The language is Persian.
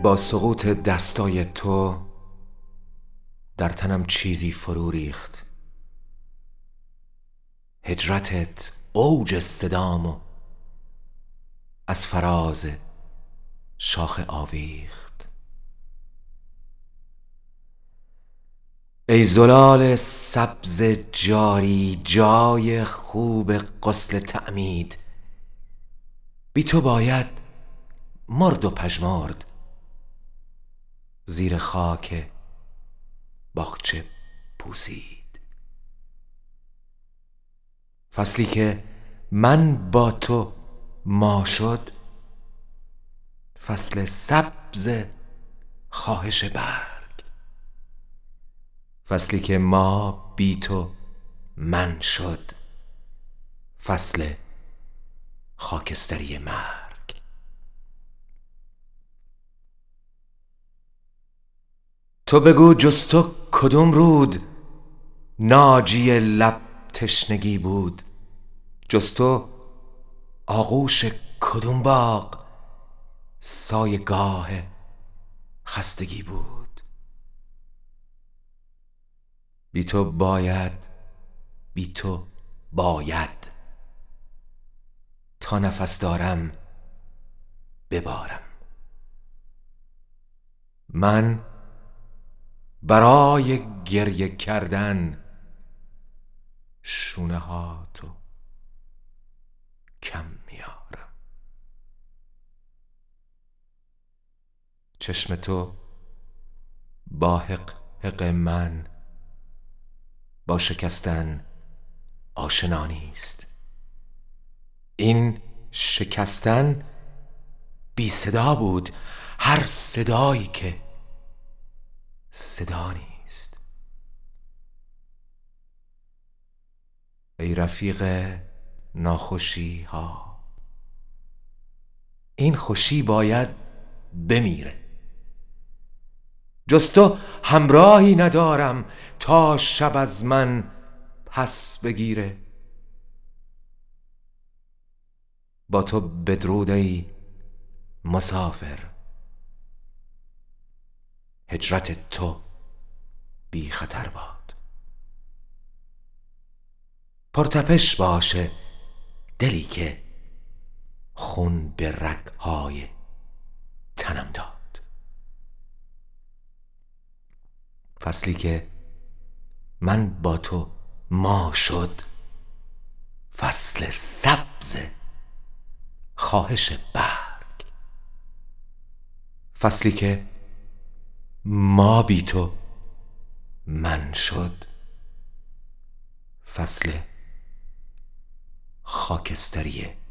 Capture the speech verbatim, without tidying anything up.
با سقوط دستای تو در تنم چیزی فرو ریخت. هجرتت اوج صدامو از فراز شاخه آویخت. ای زلال سبز جاری، جای خوب غسل تعمید، بی تو باید مرد و پژمرد زیر خاک باغچه پوسید. فصلی که من با تو ما شد، فصل سبز خواهش برگ. فصلی که ما بی تو من شد، فصل خاکستری مرگ. تو بگو جز تو کدوم رود ناجی لب تشنگی بود؟ جز تو آغوش کدوم باغ سایه‌گاه خستگی بود؟ بی تو باید، بی تو باید تا نفس دارم ببارم. من برای گریه کردن شونه ها تو کم میارم. چشم تو با حق حق من با شکستن آشنا نیست. این شکستن بی صدا بود، هر صدایی که صدا نیست. ای رفیق ناخوشی ها، این خوشی باید بمیره. جز تو همراهی ندارم تا شب از من پس بگیره. با تو بدرود ای مسافر، هجرت تو بی خطر باد. پرتپش باشه دلی که خون به رگ‌های تنم داد. فصلی که من با تو ما شد، فصل سبز خواهش برگ. فصلی که ما بی تو من شد، فصل خاکستری